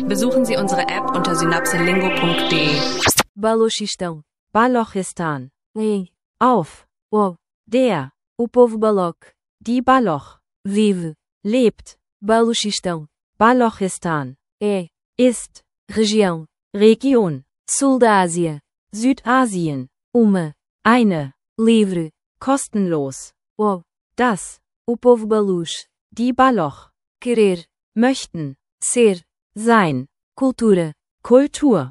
Besuchen Sie unsere App unter synapselingo.de. Balochistan. Balochistan. Auf. Der. O povo Baloch. Die Baloch. Vive. Lebt. Balochistan. Balochistan. Ist. Região. Region. Sul da Ásia. Südasien. Eine. Livre. Kostenlos. Das. O povo Baluch. Die Baloch. Querer. Möchten. Ser. Sein. Cultura. Kultur.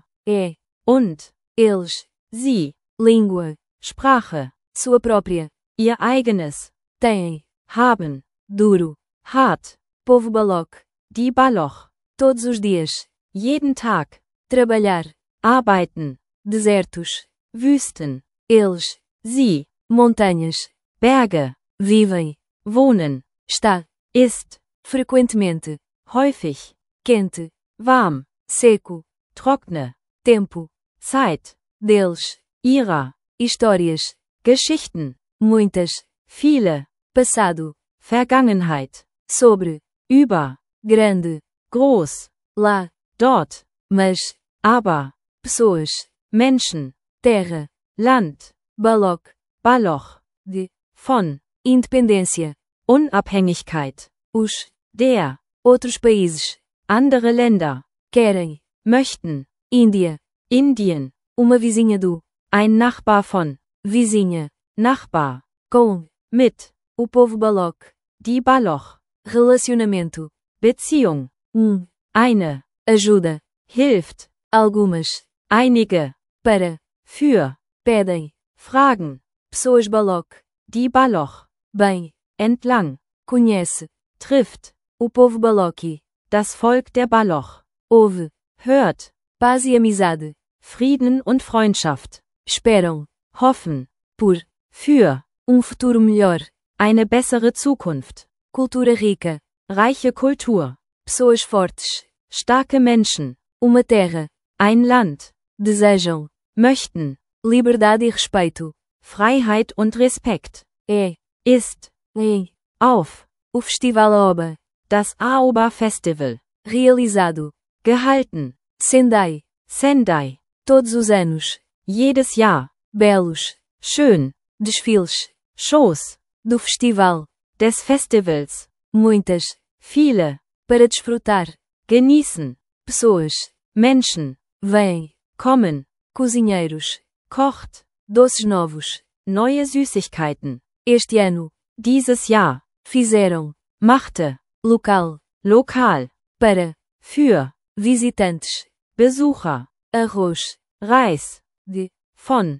Und. Eles. Sie. Língua. Sprache. Sua própria. Ihr eigenes. Têm. Haben. Duro. Hart. Povo Baloch. Die Baloch. Todos os dias. Jeden Tag. Trabalhar. Arbeiten. Desertos. Wüsten. Eles. Sie. Montanhas. Berge. Vivem. Wohnen. Está. Ist. Frequentemente. Häufig. Quente. Warm. Seco. Trockene. Tempo. Zeit. Deles. Ihrer. Histórias. Geschichten. Muitas. Viele. Passado. Vergangenheit. Sobre. Über. Grande. Groß. Lá. Dort. Mas. Aber. Pessoas. Menschen. Terra. Land. Baloch. Baloch. De. Von. Independência. Unabhängigkeit. Os. Der. Outros países. Andere Länder. Querem. Möchten. Índia. Indien. Uma vizinha do. Ein Nachbar von. Vizinha. Nachbar. Com. Mit. O povo Baloch. Die Baloch. Relacionamento. Beziehung. Eine. Ajuda. Hilft. Algumas. Einige. Para. Für. Pedem. Fragen. Pessoas Baloch. Die Baloch. Bem. Entlang. Conhece. Trifft. O povo Balochi. Das Volk der Baloch. Ouve. Hört. Paz e amizade. Frieden und Freundschaft. Esperam. Hoffen. Por. Für. Futuro melhor. Eine bessere Zukunft. Cultura rica. Reiche Kultur. Pessoas fortes. Starke Menschen. Uma terra. Ein Land. Desejam. Möchten. Liberdade e respeito. Freiheit und Respekt. Ist. Auf. O Festival Aoba. Das Aoba Festival. Realizado. Gehalten. Sendai. Sendai. Todos os anos. Jedes Jahr. Belos. Schön. Desfiles. Shows. Do festival. Des Festivals. Muitas. Viele. Para desfrutar. Genießen. Pessoas. Menschen. Vêm. Kommen. Cozinheiros. Kocht. Doces novos. Neue Süßigkeiten. Este ano. Dieses Jahr. Fizeram. Machte. Local. Lokal. Para. Für. Visitantes. Besucher. Arroz. Reis. De. Von.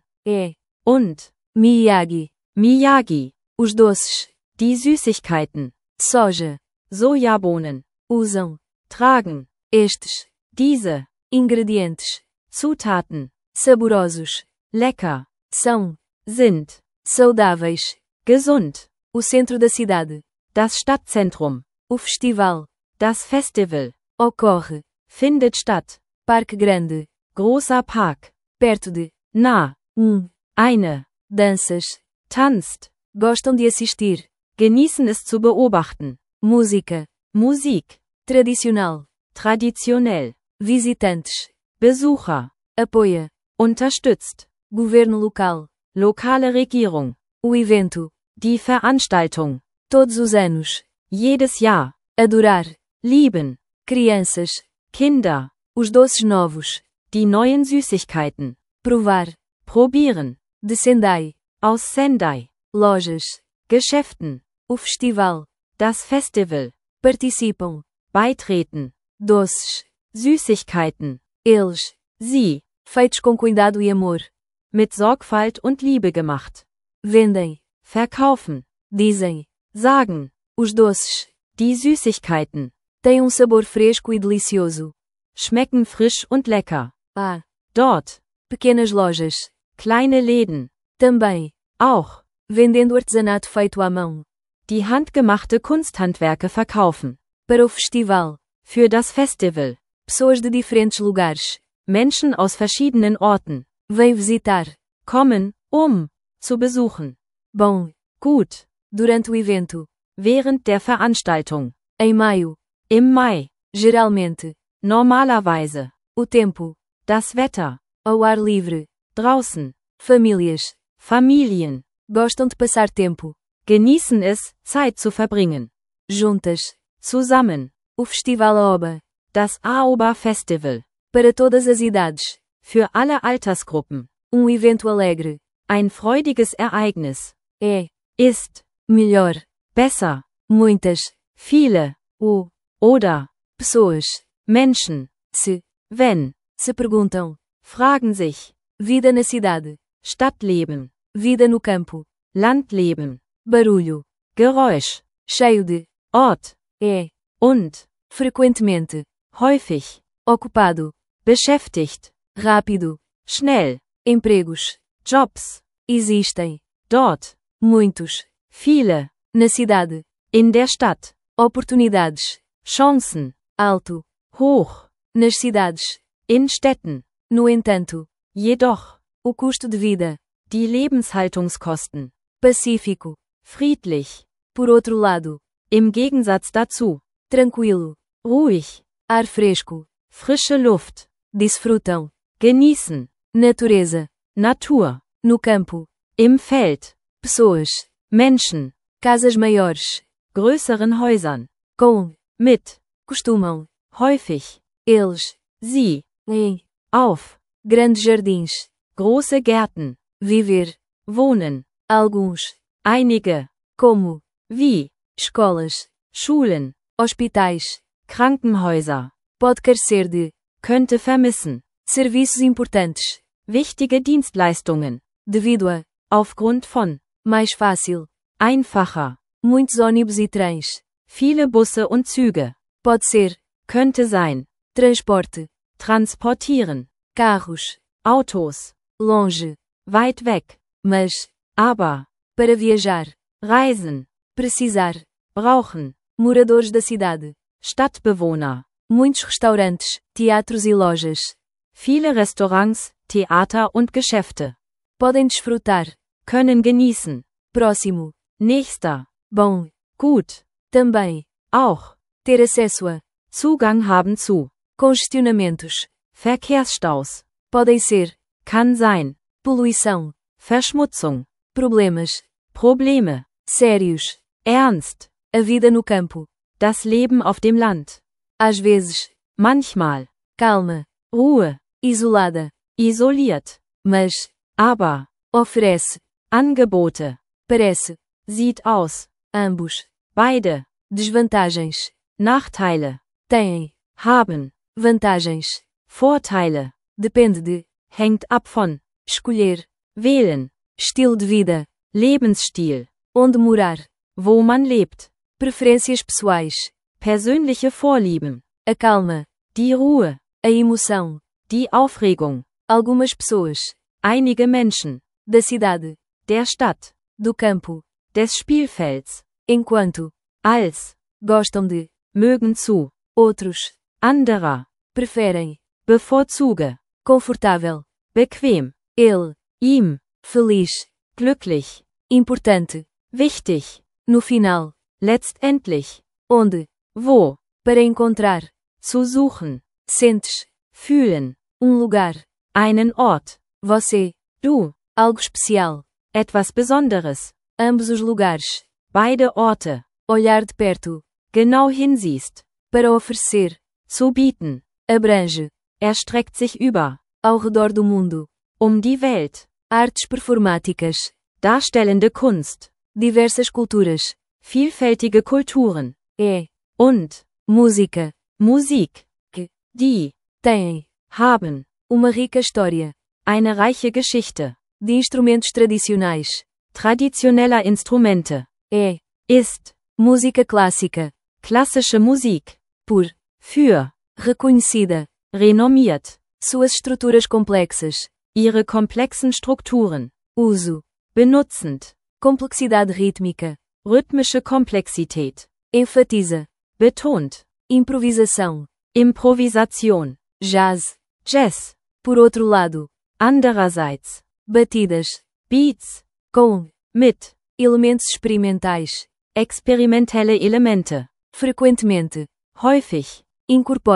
Und. Miyagi. Miyagi. Os doces. Die Süßigkeiten. Soja. Sojabohnen. Usam. Tragen. Estes. Diese. Ingredientes. Zutaten. Saborosos. Lecker. São. Sind. Saudáveis. Gesund. O centro da cidade. Das Stadtzentrum. O festival. Das Festival. Ocorre. Findet statt. Parque Grande. Großer Park. Perto de. Nah. Eine. Danças. Tanzt. Gostam de assistir. Genießen es zu beobachten. Música. Musik. Tradicional. Traditionell. Visitantes. Besucher. Apoia. Unterstützt. Governo local. Lokale Regierung. O evento. Die Veranstaltung. Todos os anos. Jedes Jahr. Adorar. Lieben. Crianças. Kinder. Os doces novos. Die neuen Süßigkeiten. Provar. Probieren. De Sendai. Aus Sendai. Lojas. Geschäften. O festival. Das Festival. Participam. Beitreten. Doces. Süßigkeiten. Eles. Sie. Feitos com cuidado e amor. Mit Sorgfalt und Liebe gemacht. Vendem. Verkaufen. Dizem. Sagen. Os doces. Die Süßigkeiten. Têm sabor fresco e delicioso. Schmecken frisch und lecker. Dort. Pequenas lojas. Kleine Läden. Também. Auch. Vendendo artesanato feito à mão. Die handgemachte Kunsthandwerke verkaufen. Para o festival. Für das Festival. Pessoas de diferentes lugares. Menschen aus verschiedenen Orten. Vêm visitar. Kommen, zu besuchen. Bom. Gut. Durante o evento. Während der Veranstaltung. Em maio. Im Mai. Geralmente. Normalerweise. O tempo. Das Wetter. Ao ar livre. Draußen. Famílias. Familien. Gostam de passar tempo. Genießen es, Zeit zu verbringen. Juntas. Zusammen. O Festival AOBA. Das AOBA Festival. Para todas as idades. Für alle Altersgruppen. Evento alegre. Ein freudiges Ereignis. É. Ist. Melhor. Besser. Muitas. Viele. Oder. Pessoas. Menschen. Wenn. Se perguntam. Fragen sich. Vida na cidade. Stadtleben. Vida no campo. Landleben. Barulho. Geräusch. Cheio de. Ort. É. Und. Frequentemente. Häufig. Ocupado. Beschäftigt. Rápido. Schnell. Empregos. Jobs. Existem. Dort. Muitos. Viele. Na cidade. In der Stadt. Oportunidades. Chancen. Alto. Hoch. Nas cidades. In Städten. No entanto. Jedoch. O custo de vida. Die Lebenshaltungskosten. Pacífico. Friedlich. Por outro lado. Im Gegensatz dazu. Tranquilo. Ruhig. Ar fresco. Frische Luft. Desfrutam. Genießen. Natureza. Natur. No campo. Im Feld. Pessoas. Menschen. Casas maiores. Größeren Häusern. Com. Mit. Costumam. Häufig. Eles. Sie. Em. Auf. Grandes jardins. Große Gärten. Viver. Wohnen. Alguns. Einige. Como. Wie. Escolas. Schulen. Hospitais. Krankenhäuser. Pode carecer de. Könnte vermissen. Serviços importantes. Wichtige Dienstleistungen. Devido a. Aufgrund von. Mais fácil. Einfacher. Muitos ônibus e trens. Viele Busse und Züge. Pode ser. Könnte sein. Transporte. Transportieren. Carros. Autos. Longe. Weit weg. Mas. Aber. Para viajar. Reisen. Precisar. Brauchen. Moradores da cidade. Stadtbewohner. Muitos restaurantes, teatros e lojas. Viele Restaurants, Theater und Geschäfte. Podem desfrutar. Können genießen. Próximo. Nächster. Bom. Gut. Também. Auch. Ter acesso a. Zugang haben zu. Congestionamentos. Verkehrsstaus. Podem ser. Kann sein. Poluição. Verschmutzung. Problemas. Probleme. Sérios. Ernst. A vida no campo. Das Leben auf dem Land. Às vezes. Manchmal. Calma. Ruhe. Isolada. Isoliert. Mas. Aber. Oferece. Angebote. Parece. Sieht aus. Ambos. Beide. Desvantagens. Nachteile. Têm. Haben. Vantagens. Vorteile. Depende de. Hängt ab von. Escolher. Wählen. Estilo de vida. Lebensstil. Onde morar. Wo man lebt. Preferências pessoais. Persönliche Vorlieben. A calma. Die Ruhe. A emoção. Die Aufregung. Algumas pessoas. Einige Menschen. Da cidade. Der Stadt. Do campo. Des Spielfelds. Enquanto. Als. Gostam de. Mögen zu. Outros. Anderer. Preferem. Bevorzuge. Confortável. Bequem. Ele. Ihm. Feliz. Glücklich. Importante. Wichtig. No final. Letztendlich. Onde. Wo. Para encontrar. Zu suchen. Sentes. Fühlen. Lugar. Einen Ort. Você. Du. Algo especial. Etwas Besonderes. Ambos os lugares. Beide Orte. Olhar de perto. Genau hinsiehst. Para oferecer. Zu bieten. Abrange. Erstreckt sich über. Ao redor do mundo. Die Welt. Artes performáticas. Darstellende Kunst. Diversas culturas. Vielfältige Kulturen. É. Und. Música. Musik. Que. Die. Têm. Haben. Uma rica história. Eine reiche Geschichte. De instrumentos tradicionais. Traditioneller Instrumente. É. Ist. Música clássica. Klassische Musik. Por. Für. Reconhecida. Renommiert. Suas estruturas complexas. Ihre komplexen Strukturen. Uso. Benutzend. Complexidade rítmica. Rhythmische Komplexität. Enfatiza. Betont. Improvisação. Improvisation. Jazz. Jazz. Por outro lado. Andererseits. Batidas. Beats. Com. Mit. Elementos experimentais. Experimentelle Elemente. Frequentemente. Häufig. Incorpora.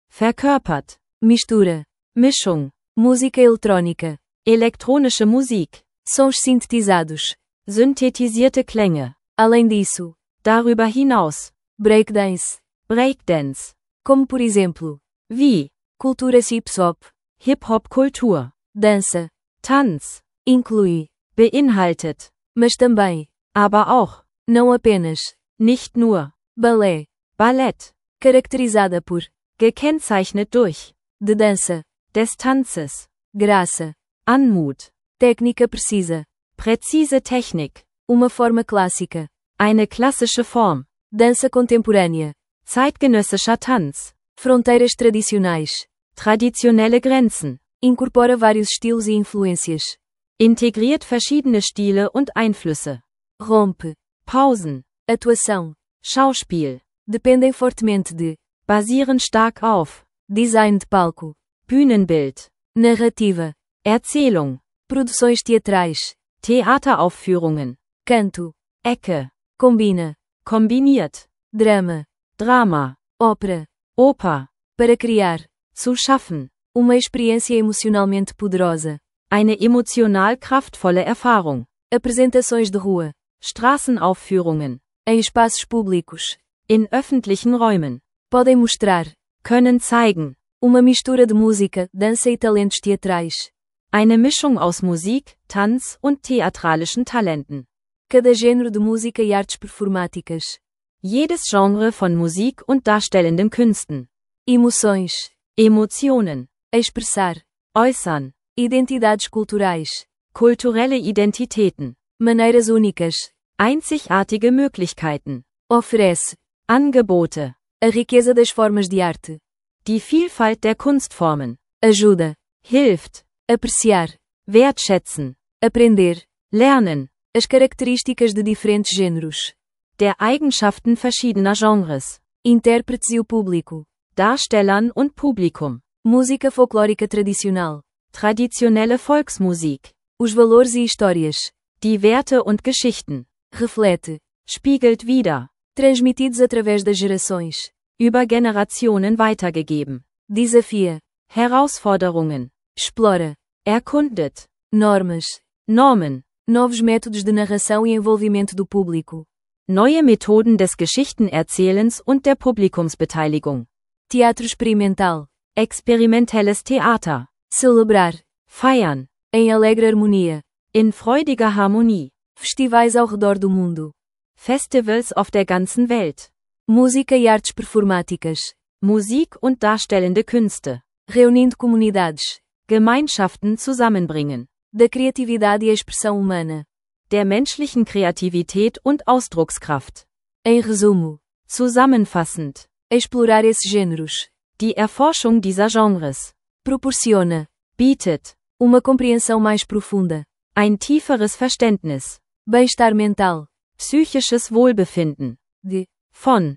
verkörpert, mistura, Mischung, música eletrônica, elektronische Musik, sons sintetizados. synthetisierte Klänge. Além disso, Darüber hinaus, breakdance, Breakdance, como por exemplo, wie cultura hip-hop, Hip-Hop-Kultur, dança, Tanz, inclui, beinhaltet, mas também, aber auch, não apenas, nicht nur, balé, Ballett, caracterizada por, gekennzeichnet durch, de dança, des Tanzes, graça, Anmut, técnica precisa, präzise Technik, uma forma clássica, eine klassische Form, dança contemporânea, zeitgenössischer Tanz, fronteiras tradicionais, traditionelle Grenzen, incorpora vários estilos e influências, integriert verschiedene Stile und Einflüsse, rompe, Pausen, atuação, Schauspiel, dependem fortemente de, basieren stark auf, design de palco, Bühnenbild, narrativa, Erzählung, produções teatrais, Theateraufführungen, canto, Ecke, combina, kombiniert, drama, Drama, ópera, Oper, para criar, zu schaffen, uma experiência emocionalmente poderosa, eine emotional kraftvolle Erfahrung, apresentações de rua, Straßenaufführungen, em espaços públicos, in öffentlichen Räumen, podem mostrar, können zeigen, uma mistura de música, dança e talentos teatrais. eine Mischung aus Musik, Tanz und theatralischen Talenten. Cada gênero de música e artes performáticas. Jedes Genre von Musik und darstellenden Künsten. Emoções. Emotionen. Expressar. Äußern. Identidades culturais. Kulturelle Identitäten. Maneiras únicas. Einzigartige Möglichkeiten. Oferece. Angebote. A riqueza das formas de arte. Die Vielfalt der Kunstformen. Ajuda. Hilft. Apreciar. Wertschätzen. Aprender. Lernen. As características de diferentes gêneros. Der Eigenschaften verschiedener Genres. Intérpretes e o público. Darstellern und Publikum. Música folclórica tradicional. Traditionelle Volksmusik. Os valores e histórias. Die Werte und Geschichten. Reflete. Spiegelt wider. Transmitidos através das gerações. Über Generationen weitergegeben. Desafia. Herausforderungen. Explora. Erkundet. Normas. Normen. Novos métodos de narração e envolvimento do público. Neue Methoden des Geschichtenerzählens und der Publikumsbeteiligung. Teatro experimental. Experimentelles Theater. Celebrar. Feiern. Em alegre harmonia. In freudiger Harmonie. Festivais ao redor do mundo. Festivals auf der ganzen Welt. Música e artes performáticas. Musik und darstellende Künste. Reunindo comunidades. Gemeinschaften zusammenbringen. Da criatividade e expressão humana. Der menschlichen Kreativität und Ausdruckskraft. Em resumo. Zusammenfassend. Explorar esses gêneros. Die Erforschung dieser Genres. Proporciona. Bietet. Uma compreensão mais profunda. Ein tieferes Verständnis. Bem-estar mental. Psychisches Wohlbefinden. De. Von.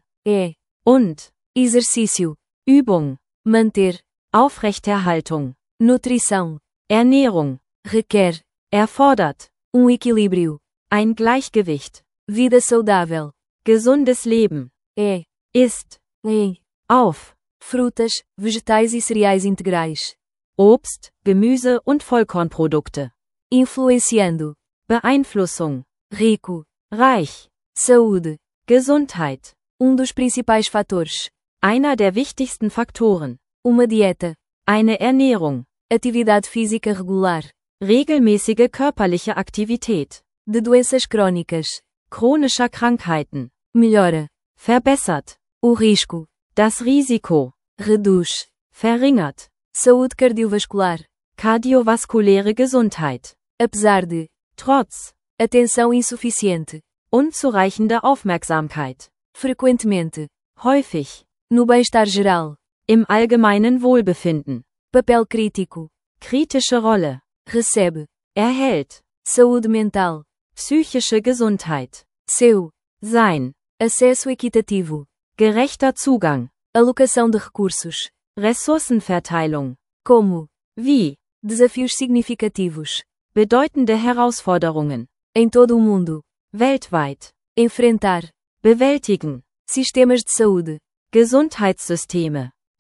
Und. Und. Exercício. Übung. Manter. Aufrechterhaltung. Nutrição. Ernährung. Requer. Erfordert. Equilíbrio. Ein Gleichgewicht. Vida saudável. Gesundes Leben. Ist. Em. Auf. Frutas, vegetais e cereais integrais. Obst, Gemüse und Vollkornprodukte. Influenciando. Beeinflussung. Rico. Reich. Saúde. Gesundheit. Dos principais fatores. Einer der wichtigsten Faktoren. Uma dieta. Eine Ernährung. Atividade física regular. Regelmäßige körperliche Aktivität. De doenças crónicas. Chronischer Krankheiten. Melhora. Verbessert. O risco. Das Risiko. Reduz. Verringert. Saúde cardiovascular. Kardiovaskuläre Gesundheit. Apesar de. Trotz. Atenção insuficiente. Unzureichende Aufmerksamkeit. Frequentemente. Häufig. No bem-estar geral. Im allgemeinen Wohlbefinden. Papel crítico. Kritische Rolle. Recebe. Erhält. Saúde mental. Psychische Gesundheit. Seu. Sein. Acesso equitativo. Gerechter Zugang. Alocação de recursos. Ressourcenverteilung. Como. Wie. Desafios significativos. Bedeutende Herausforderungen. Em todo o mundo. Weltweit. Enfrentar. Bewältigen. Sistemas de saúde. Gesundheitssysteme.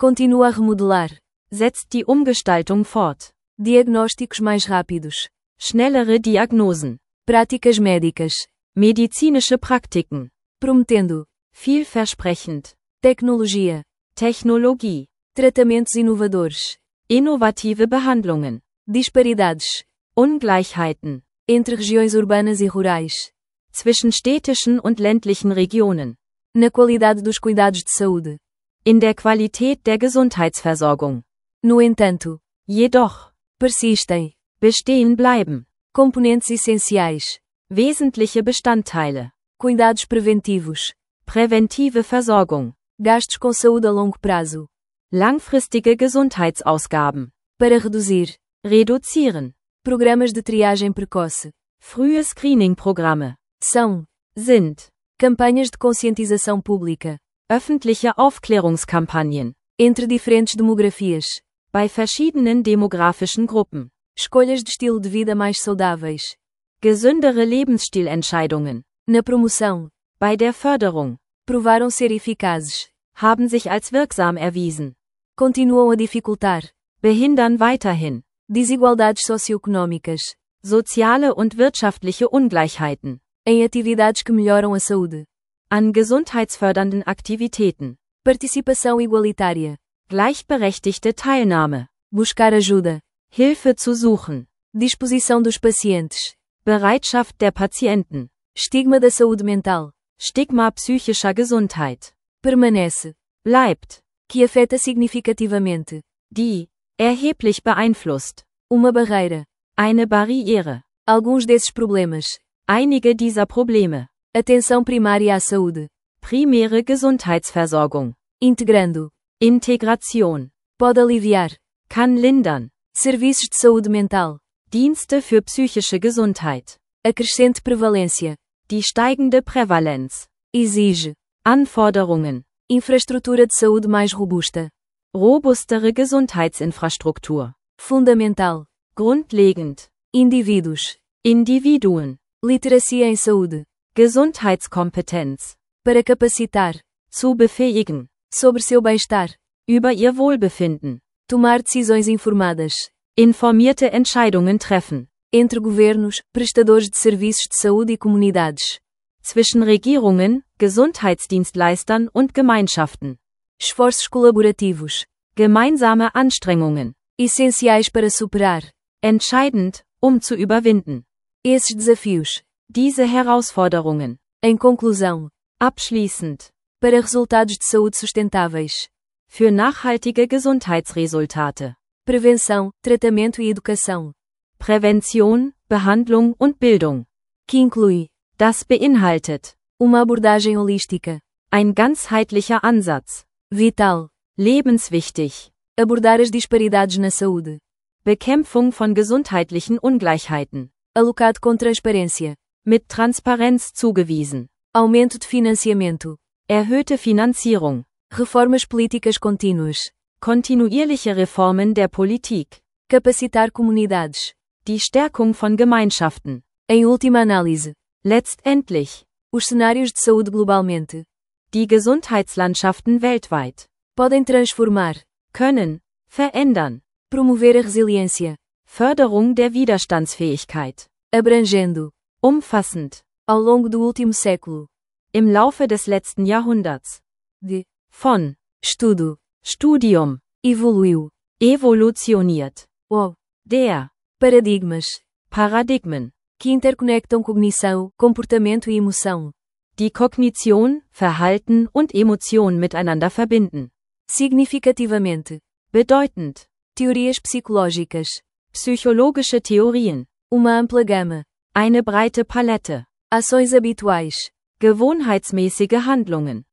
Continua a remodelar. Setzt die Umgestaltung fort. Diagnósticos mais rápidos. Schnellere Diagnosen. Práticas médicas. Medizinische Praktiken. Prometendo. Vielversprechend. Tecnologia. Technologie. Tratamentos inovadores. Innovative Behandlungen. Disparidades. Ungleichheiten. Entre regiões urbanas e rurais. Zwischen städtischen und ländlichen Regionen. Na qualidade dos cuidados de saúde. In der Qualität der Gesundheitsversorgung. No entanto. Jedoch. Persistem. Bestehen bleiben. Componentes essenciais. Wesentliche Bestandteile. Cuidados preventivos. Präventive Versorgung. Gastos com saúde a longo prazo. Langfristige Gesundheitsausgaben. Para reduzir. Reduzieren. Programas de triagem precoce. Frühe Screening-Programme. São. Sind. Campanhas de conscientização pública. Öffentliche Aufklärungskampagnen. Entre diferentes demografias. Bei verschiedenen demografischen Gruppen. Escolhas de estilo de vida mais saudáveis. Gesündere Lebensstilentscheidungen. Na promoção. Bei der Förderung. Provaram ser eficazes. Haben sich als wirksam erwiesen. Continuam a dificultar. Behindern weiterhin. Desigualdades socioeconômicas. Soziale und wirtschaftliche Ungleichheiten. Em atividades que melhoram a saúde. An gesundheitsfördernden Aktivitäten. Participação igualitária. Gleichberechtigte Teilnahme. Buscar ajuda. Hilfe zu suchen. Disposição dos pacientes. Bereitschaft der Patienten. Estigma da saúde mental. Stigma psychischer Gesundheit. Permanece. Bleibt. Que afeta significativamente. Die. Erheblich beeinflusst. Uma barreira. Eine Barriere. Alguns desses problemas. Einige dieser Probleme. Atenção primária à saúde. Primäre Gesundheitsversorgung. Integrando. Integration. Pode aliviar. Kann lindern. Serviços de saúde mental. Dienste für psychische Gesundheit. A crescente prevalência. Die steigende Prävalenz. Exige. Anforderungen. Infraestrutura de saúde mais robusta. Robustere Gesundheitsinfrastruktur. Fundamental. Grundlegend. Indivíduos. Individuen. Literacia em saúde. Gesundheitskompetenz. Para capacitar. Zu befähigen. Sobre seu bem-estar. Über ihr Wohlbefinden. Tomar decisões informadas. Informierte Entscheidungen treffen. Entre governos, prestadores de serviços de saúde e comunidades. Zwischen Regierungen, Gesundheitsdienstleistern und Gemeinschaften. Esforços colaborativos. Gemeinsame Anstrengungen. Essenciais para superar. Entscheidend, zu überwinden. Esses desafios. Diese Herausforderungen. Em conclusão. Abschließend. Para resultados de saúde sustentáveis. Für nachhaltige Gesundheitsresultate. Prevenção, tratamento e educação. Prävention, Behandlung und Bildung. Que inclui. Das beinhaltet. Uma abordagem holística. Ein ganzheitlicher Ansatz. Vital. Lebenswichtig. Abordar as disparidades na saúde. Bekämpfung von gesundheitlichen Ungleichheiten. Alocado com transparência. Mit Transparenz zugewiesen. Aumento de financiamento. Erhöhte Finanzierung. Reformas políticas contínuas. Kontinuierliche Reformen der Politik. Capacitar comunidades. Die Stärkung von Gemeinschaften. Em última análise. Letztendlich. Os cenários de saúde globalmente. Die Gesundheitslandschaften weltweit. Podem transformar. Können. Verändern. Promover a resiliência. Förderung der Widerstandsfähigkeit. Abrangendo. Umfassend. Ao longo do último século. Im Laufe des letzten Jahrhunderts. De. Von. Estudo. Studium. Evoluiu. Evolutioniert. O. Der. Paradigmas. Paradigmen. Que interconectam cognição, comportamento e emoção. Die Kognition, Verhalten und Emotion miteinander verbinden. Significativamente. Bedeutend. Teorias psicológicas. Psychologische Theorien. Uma ampla gama. Eine breite Palette. Ações habituais. Gewohnheitsmäßige Handlungen.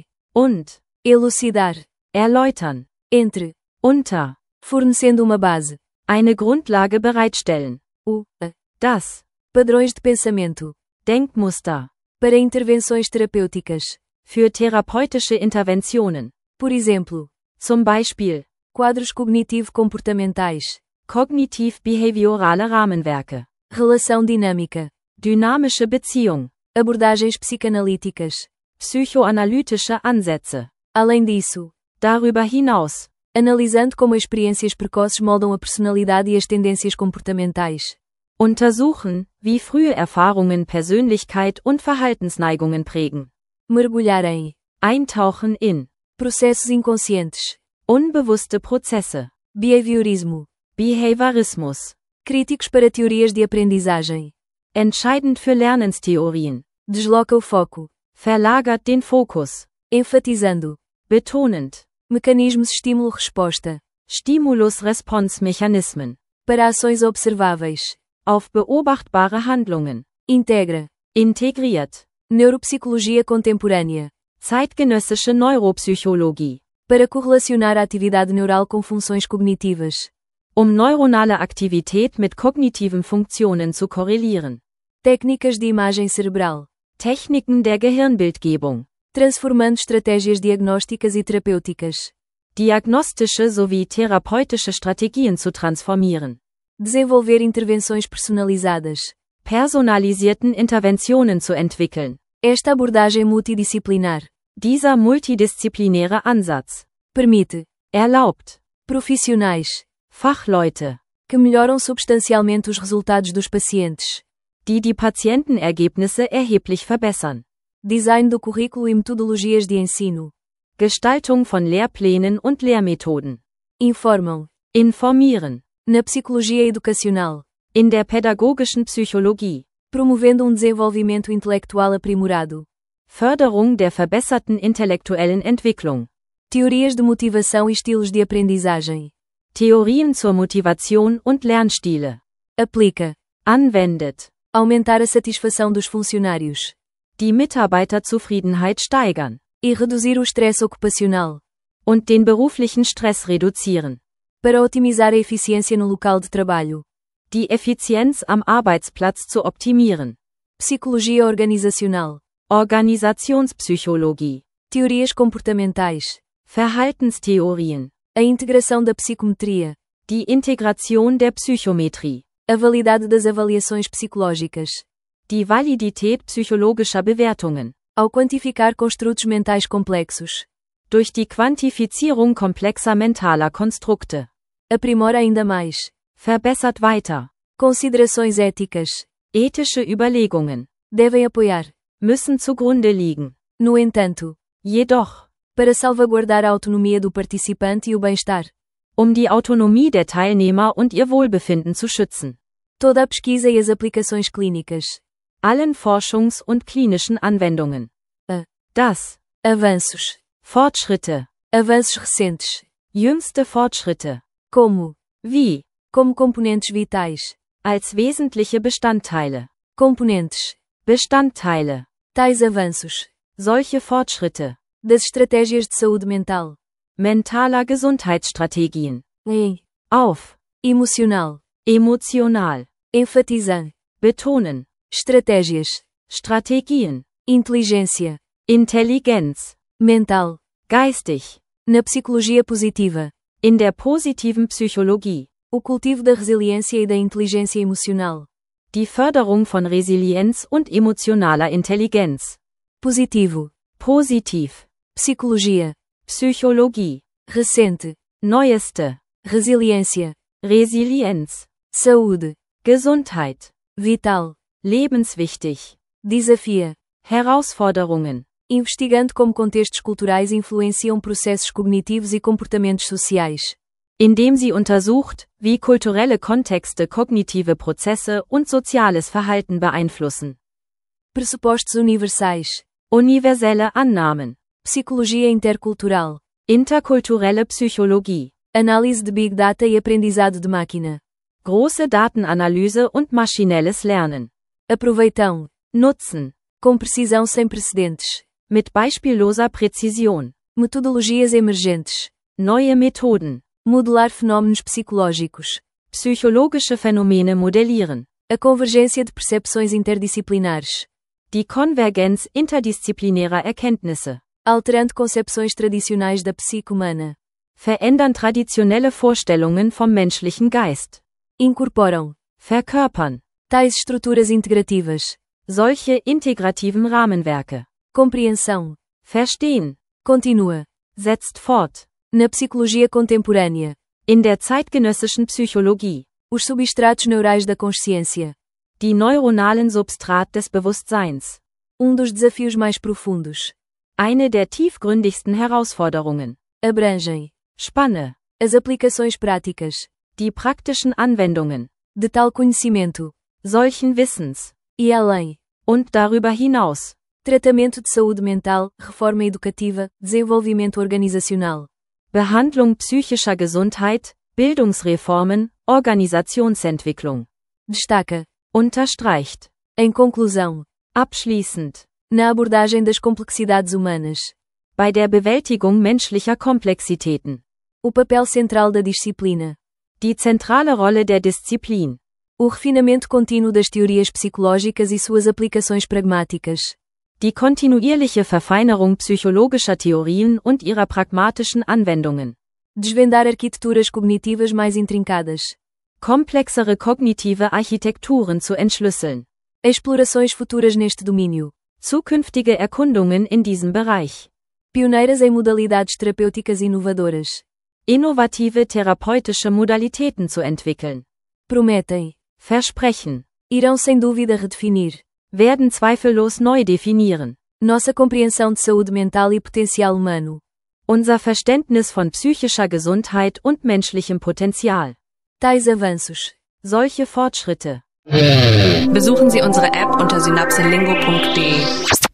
Und. Elucidar. Erläutern. Entre. Unter. Fornecendo uma base. Eine Grundlage bereitstellen. Das. Padrões de pensamento. Denkmuster. Para intervenções terapêuticas. Für therapeutische Interventionen. Por exemplo. Zum Beispiel. Quadros cognitivo-comportamentais. Kognitiv-behaviorale Rahmenwerke. Relação dinâmica. Dynamische Beziehung. Abordagens psicanalíticas. Psychoanalytische Ansätze. Além disso. Darüber hinaus, analisando como experiências precoces moldam a personalidade e as tendências comportamentais. untersuchen, wie frühe Erfahrungen Persönlichkeit und Verhaltensneigungen prägen. Mergulhar em Eintauchen in processos inconscientes. unbewusste Prozesse. Behaviorismo. Behaviorismus. Críticos para teorias de aprendizagem. Entscheidend für Lernenstheorien. Desloca o foco. Verlagert den Fokus. Enfatizando. Betonend. Mecanismos estímulo-resposta. Stimulus-Response-Mechanismen. Para ações observáveis. Auf beobachtbare Handlungen. Integra. Integriert. Neuropsicologia contemporânea. Zeitgenössische Neuropsychologie. Para correlacionar a atividade neural com funções cognitivas. Neuronale Aktivität mit kognitiven Funktionen zu korrelieren. Técnicas de imagem cerebral. Techniken der Gehirnbildgebung. Transformando estratégias diagnósticas e terapêuticas. Diagnostische sowie therapeutische Strategien zu transformieren. Desenvolver intervenções personalizadas. Personalisierten Interventionen zu entwickeln. Esta abordagem multidisciplinar Dieser multidisziplinäre Ansatz permite erlaubt profissionais Fachleute, que melhoram substancialmente os resultados dos pacientes. die Patientenergebnisse erheblich verbessern. Design do currículo e metodologias de ensino. Gestaltung von Lehrplänen und Lehrmethoden. Informam. Informieren. Na psicologia educacional. In der pädagogischen Psychologie. Promovendo desenvolvimento intelectual aprimorado. Förderung der verbesserten intellektuellen Entwicklung. Teorias de motivação e estilos de aprendizagem. Theorien zur Motivation und Lernstile. Aplica. Anwendet. Aumentar a satisfação dos funcionários. Die Mitarbeiterzufriedenheit steigern. E reduzir o estresse ocupacional. Und den beruflichen Stress reduzieren. Para otimizar a eficiência no local de trabalho. Die Effizienz am Arbeitsplatz zu optimieren. Psicologia organizacional. Organisationspsychologie. Teorias comportamentais. Verhaltenstheorien. A integração da psicometria. Die Integration der Psychometrie. A validade das avaliações psicológicas. Die Validität psychologischer Bewertungen. Ao quantificar construtos mentais complexos. Durch die Quantifizierung komplexer mentaler Konstrukte. Aprimora ainda mais. Verbessert weiter. Considerações éticas. Ethische Überlegungen. Devem apoiar. Müssen zugrunde liegen. No entanto. Jedoch. Para salvaguardar a autonomia do participante e o bem-estar. Die Autonomie der Teilnehmer und ihr Wohlbefinden zu schützen. Toda a pesquisa e as aplicações clínicas. Allen Forschungs- und klinischen Anwendungen. Das. Avanços. Fortschritte. Avanços recentes. Jüngste Fortschritte. Como. Wie. Como componentes vitais. Als wesentliche Bestandteile. Componentes. Bestandteile. Tais avanços. Solche Fortschritte. Das estratégias de saúde mental. Mentaler Gesundheitsstrategien. Em. Auf. Emocional. Emotional. Enfatizar. Betonen. Estratégias. Strategien. Inteligência. Intelligenz. Mental. Geistig. Na psicologia positiva. In der positiven Psychologie. O cultivo da resiliência e da inteligência emocional. Die Förderung von Resilienz und emotionaler Intelligenz. Positivo. Positiv. Psicologia. Psychologie. Recente. Neueste. Resiliência. Resilienz. Saúde. Gesundheit. Vital. Lebenswichtig. Desafia. Herausforderungen. Investigando como contextos culturais influenciam processos cognitivos e comportamentos sociais. Indem sie untersucht, wie kulturelle Kontexte kognitive Prozesse und soziales Verhalten beeinflussen. Pressupostos universais. Universelle Annahmen. Psicologia intercultural. Interkulturelle Psychologie. Análise de Big Data e aprendizado de máquina. Große Datenanalyse und maschinelles Lernen. Aproveitão. Nutzen. Com precisão sem precedentes. Mit beispielloser Präzision. Metodologias emergentes. Neue Methoden. Modelar fenômenos psicológicos. Psychologische Phänomene modellieren. A convergência de percepções interdisciplinares. Die Konvergenz interdisziplinärer Erkenntnisse. Alterando concepções tradicionais da psique humana. Verändern traditionelle Vorstellungen vom menschlichen Geist. Incorporam. Verkörpern. Tais estruturas integrativas. Solche integrativen Rahmenwerke. Compreensão. Verstehen. Continua. setzt fort. Na psicologia contemporânea, In der zeitgenössischen Psychologie. os substratos neurais da consciência. Die neuronalen Substrat des Bewusstseins. Dos desafios mais profundos. Eine der tiefgründigsten Herausforderungen. Abrangem Spanne. as aplicações práticas Die praktischen Anwendungen. de tal conhecimento. Solchen Wissens. E além. Und darüber hinaus. Tratamento de saúde mental, reforma educativa, desenvolvimento organizacional. Behandlung psychischer Gesundheit, Bildungsreformen, Organisationsentwicklung. Destaca. Unterstreicht. Em conclusão. Abschließend. Na abordagem das complexidades humanas. Bei der Bewältigung menschlicher Komplexitäten. O papel central da disciplina. Die zentrale Rolle der Disziplin. O refinamento contínuo das teorias psicológicas e suas aplicações pragmáticas. Die kontinuierliche Verfeinerung psychologischer Theorien und ihrer pragmatischen Anwendungen. Desvendar arquiteturas cognitivas mais intrincadas. Komplexere kognitive Architekturen zu entschlüsseln. Explorações futuras neste domínio. Zukünftige Erkundungen in diesem Bereich. Pioneiras em modalidades terapêuticas inovadoras. Innovative therapeutische Modalitäten zu entwickeln. Prometem. Versprechen. Irão sem dúvida redefinir. Werden zweifellos neu definieren. Nossa compreensão de saúde mental e potencial humano. Unser Verständnis von psychischer Gesundheit und menschlichem Potenzial. Tais avanços. Solche Fortschritte. Besuchen Sie unsere App unter synapselingo.de.